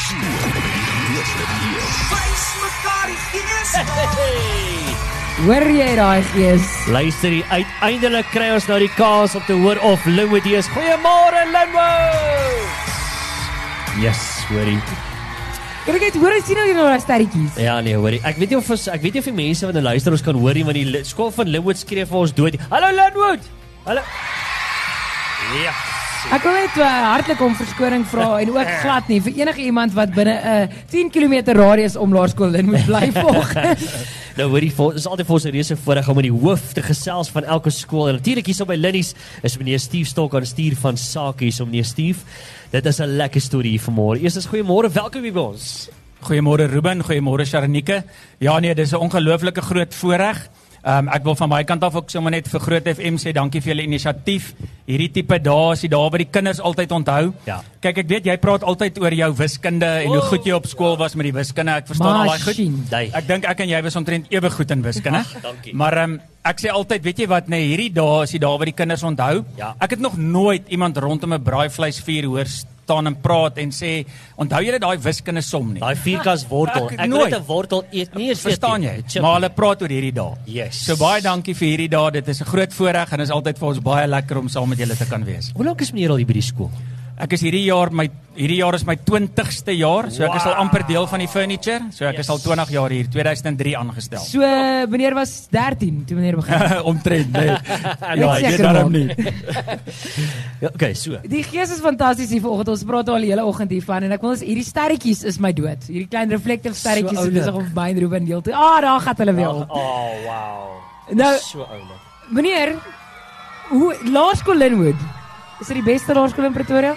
Hoor jy daai gees? Luister, uiteindelik kry ons nou die kans om te hoor of Linwood hier is. Goeiemôre Linwood! Yes, hoorie. Kan ek net hoor, sien nou die sterretjies? Ja nee, hoorie. Ek weet nie of die mense wat nou luister ons kan hoor nie, want die skool van Linwood skree vir ons dood. Hallo Linwood! Hallo. Ja. Ek wil net hartlik om verskoning vra en ook glad nie vir enige iemand wat binne 'n 10 km radius om Laerskool Linwood bly volg. Nou hoorie, is altyd vir ons 'n reuse voorreg om met die hoof te gesels van elke skool. En natuurlik hier so by Linnies is meneer Steve Stok aan stuur van Sake hier so meneer Steve. Dit is 'n lekker storie hier vanmôre. Eerstens goeiemôre, welkom hier by ons. Goeiemôre Ruben, goeiemôre Sharonike. Ja nee, dis 'n ongelooflike groot voorreg. Ek wil van my kant af ook sommer net vir Groot FM sê dankie vir julle inisiatief. Hierdie tipe dae is die dae wat die kinders altyd onthou. Ja. Kyk, ek weet jy praat altyd oor jou wiskunde en hoe goed jy op skool was met die wiskunde. Ek verstaan al daai goed. Ek dink ek en jy was omtrent ewe goed in wiskunde. Dankie. Maar ek sê altyd, weet jy wat, nee, hierdie dae is die dae wat die kinders onthou. Ja. Ek het nog nooit iemand rondom 'n braaivleisvuur hoor staan en praat en sê, onthou julle daai wiskunde som nie? Daai vierkant wortel. Ek wil net 'n wortel eet nie eens. Verstaan jy? Maar hulle praat oor hierdie dae. Yes. So baie dankie vir hierdie dae. Dit is 'n groot voorreg en is altyd vir ons baie lekker om saam met julle te kan wees. Hoe lank is meneer al hier by die skool? Ek is hierdie jaar is my 20ste jaar, so ek is al amper deel van die furniture. So ek is al 20 jaar hier, 2003 aangestel. So meneer was 13 toe meneer begin. Omtrent, nee. Ja, ek weet seker daarom nie. Ja, okay, so. Die gees is fantasties hier vanoggend. Ons praat al die hele oggend hiervan en ek wil hierdie sterretjies is my dood. Hierdie klein reflective sterretjies So is besig om by Ruben deel te. Daar gaan hulle weer op. Oh, wow. Nou, So oulik. meneer, hoe Laerskool Linwood? Is dit die beste laerskool in Pretoria?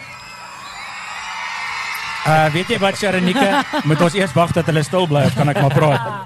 Weet jy wat, Sharonike? Moet ons eers wag dat hulle stil bly of kan ek maar praat?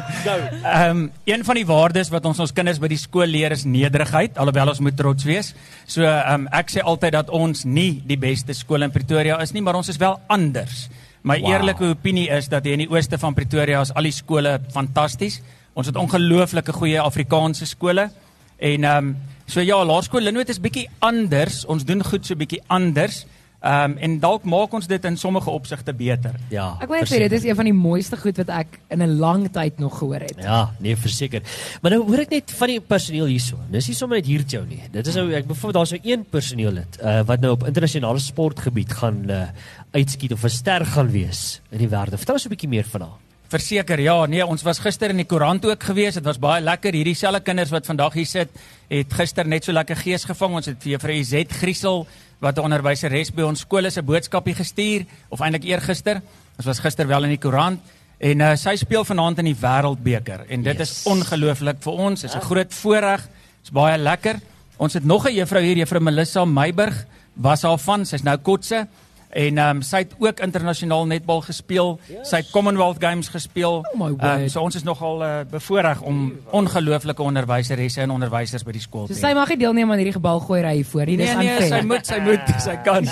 Go. Een van die waardes wat ons kinders by die skool leer is nederigheid, alhoewel ons moet trots wees. So ek sê altyd dat ons nie die beste skool in Pretoria is nie, maar ons is wel anders. My eerlike opinie is dat hier in die ooste van Pretoria is al die skole fantasties. Ons het ongelooflike goeie Afrikaanse skole en so ja, Laerskool Linwood is bietjie anders. Ons doen goed so bietjie anders. En dalk maak ons dit in sommige opsigte beter. Ja. Ek wil net sê dit is een van die mooiste goed wat ek in 'n lang tyd nog gehoor het. Ja, nee, verseker. Maar nou hoor ek net van die personeel hierso. Dis nie sommer net hier jou nie. Dit is nou ek byvoorbeeld daar's so een personeellid wat nou op internasionale sportgebied gaan uitskiet of 'n ster gaan wees in die wêreld. Vertel ons 'n bietjie meer van haar. Verseker, ja, nee, ons was gister in die koerant ook gewees. Dit was baie lekker. Hierdie selfe kinders wat vandag hier sit, het gister net so lekker gees gevang. Ons het vir juffrou Izet Griesel, wat 'n onderwyseres by ons skool is, 'n boodskapie gestuur, of eintlik eergister. Ons was gister wel in die koerant en sy speel vanaand in die Wêreldbeker en dit is ongelooflik vir ons. Dit is 'n groot voorreg. Dit is baie lekker. Ons het nog 'n juffrou hier, juffrou Melissa Meiburg, was haar van, sy's nou kotse. En sy het ook internasionaal netbal gespeel. Sy het Commonwealth Games gespeel. So ons is nogal bevoorreg om ongelooflike onderwyseresse en onderwysers by die skool te hê. So sy mag nie deelneem aan hierdie gebalgooiery hier voor nie. Dis Nee, sy kan.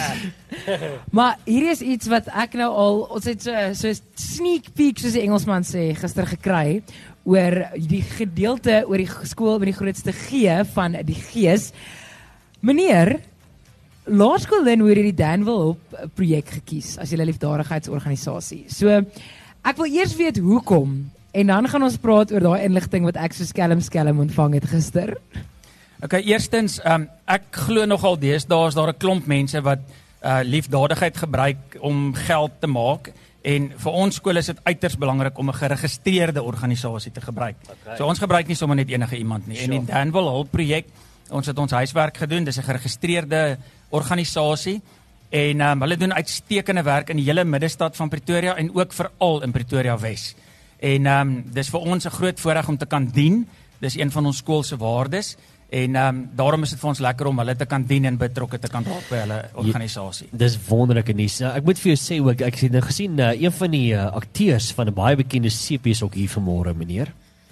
Maar hier is iets wat ek nou al, ons het so sneak peek soos die Engelsman sê gister gekry oor die gedeelte oor die skool met die grootste G van die gees. Meneer, Laerskool Linwood het die Danville Hulp projek gekies as julle liefdadigheidsorganisasie. So ek wil eers weet hoekom en dan gaan ons praat oor daai inligting wat ek so skelm ontvang het gister. Okay, eerstens, ek glo nogal deesdae is daar 'n klomp mense wat liefdadigheid gebruik om geld te maak. En vir ons skool is dit uiters belangrik om 'n geregistreerde organisasie te gebruik. Okay. So ons gebruik nie sommer net enige iemand nie. Sure. En die Danville Hulp projek, ons het ons huiswerk gedoen, dis 'n geregistreerde organisasie en hulle doen uitstekende werk in die hele middestad van Pretoria en ook veral in Pretoria Wes. En dis vir ons 'n groot voorreg om te kan dien. Dis een van ons skool se waardes en daarom is dit vir ons lekker om hulle te kan dien en betrokke te kan raak by hulle organisasie. Dis wonderlike nuus. Ek moet vir jou sê ook, ek het nou gesien een van die akteurs van 'n baie bekende CP is ook hier vanmôre, meneer.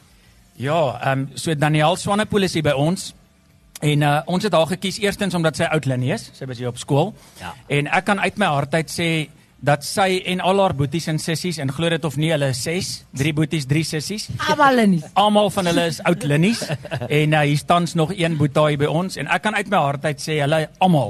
Ja, so Daniel Swanepoel is hier by ons. En ons het haar gekies eerstens omdat sy oud Linnie is, sy was hier op skool. Ja. En ek kan uit my hart uit sê dat sy en al haar boeties en sissies, en glo dit of nie, hulle is 6, 3 boeties, 3 sissies. Almal Linnies. Almal van hulle is oud Linnies en hier tans nog een boetie by ons en ek kan uit my hart uit sê hulle almal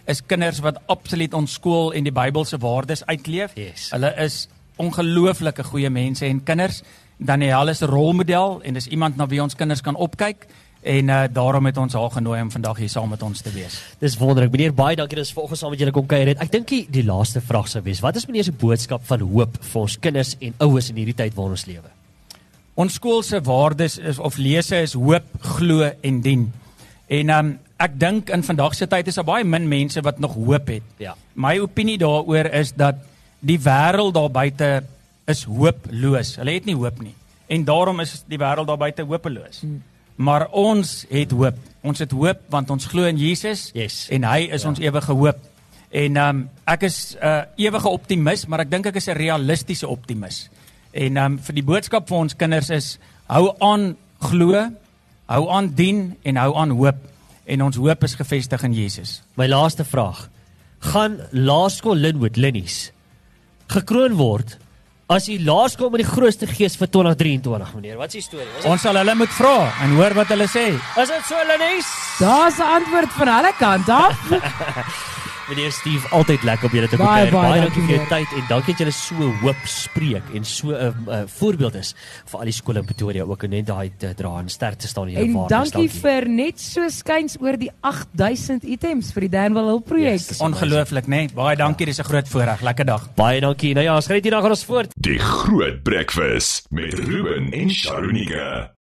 is kinders wat absoluut ons skool en die Bybelse waardes uitleef. Yes. Hulle is ongelooflike goeie mense en kinders. Daniel is 'n rolmodel en dis iemand na wie ons kinders kan opkyk. En daarom het ons haar genooi om vandag hier saam met ons te wees. Dis wonderlik. Meneer, baie dankie dat ons vanoggend saam met julle kom kuier het. Ek dink die laaste vraag sou wees, wat is meneer se boodskap van hoop vir ons kinders en ouers in hierdie tyd waarin ons lewe? Ons skool se waardes is of lese is hoop, glo en dien. En ek dink in vandag se tyd is daar baie min mense wat nog hoop het. Ja. My opinie daaroor is dat die wêreld daar buite is hooploos. Hulle het nie hoop nie. En daarom is die wêreld daar buite hopeloos. Maar ons het hoop. Ons het hoop want ons glo in Jesus. Yes. En hy is ons ewige hoop. En ek is 'n ewige optimis, maar ek dink ek is 'n realistiese optimis. En vir die boodskap vir ons kinders is hou aan glo, hou aan dien en hou aan hoop. En ons hoop is gefestig in Jesus. My laaste vraag. Gaan Laerskool Linwood Linnies gekroon word as die laerskool met die grootste gees vir 2023, meneer? Wat is die storie? Ons sal hulle moet vra en hoor wat hulle sê. Is dit so, Linnies? Daar's 'n antwoord van hulle kant af. Meneer Steve, altyd lekker om julle te Baie, kuier. baie Baie dankie vir dankie, julle tyd en dankie dat julle so hoop spreek en so 'n voorbeeld is vir al die skole in Pretoria ook en net daai te dra en sterk te staan in julle En waardes. dankie vir net so skuins oor die 8000 items vir die Danwell Hill projek. Yes. Ongelooflik, né? Baie dankie, dis 'n groot voorreg. Lekker dag. Baie dankie. Nou ja, ons gaan net hierna gaan ons voort. Die Groot Breakfast met Ruben en Sharonika.